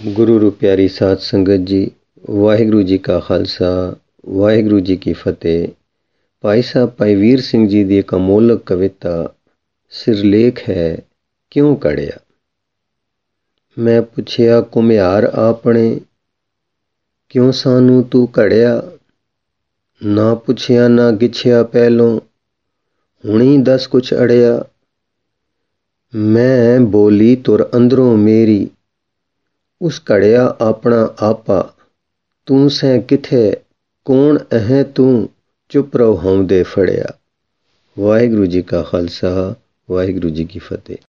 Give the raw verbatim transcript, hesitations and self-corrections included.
ਗੁਰੂ ਰੂ ਪਿਆਰੀ ਸਾਧ ਸੰਗਤ ਜੀ, ਵਾਹਿਗੁਰੂ ਜੀ ਕਾ ਖਾਲਸਾ, ਵਾਹਿਗੁਰੂ ਜੀ ਕੀ ਫਤਿਹ। ਭਾਈ ਸਾਹਿਬ ਭਾਈ ਵੀਰ ਸਿੰਘ ਜੀ ਦੀ ਇੱਕ ਅਮੋਲਕ ਕਵਿਤਾ ਸਿਰਲੇਖ ਹੈ ਕਿਉਂ ਘੜਿਆ। ਮੈਂ ਪੁੱਛਿਆ ਘੁਮਿਆਰ ਆਪਣੇ, ਕਿਉਂ ਸਾਨੂੰ ਤੂੰ ਘੜਿਆ। ਨਾ ਪੁੱਛਿਆ ਨਾ ਗਿੱਛਿਆ ਪਹਿਲੋਂ, ਹੁਣੀ ਦੱਸ ਕੁਛ ਅੜਿਆ। ਮੈਂ ਬੋਲੀ ਤੁਰ ਅੰਦਰੋਂ ਮੇਰੀ, ਉਸ ਘੜਿਆ ਆਪਣਾ ਆਪਾ। ਤੂੰ ਸੈਂ ਕਿੱਥੇ, ਕੌਣ ਅਹੈਂ ਤੂੰ, ਚੁੱਪ ਰਹੋ ਹਉ ਦੇ ਫੜਿਆ। ਵਾਹਿਗੁਰੂ ਜੀ ਕਾ ਖਾਲਸਾ, ਵਾਹਿਗੁਰੂ ਜੀ ਕੀ ਫਤਿਹ।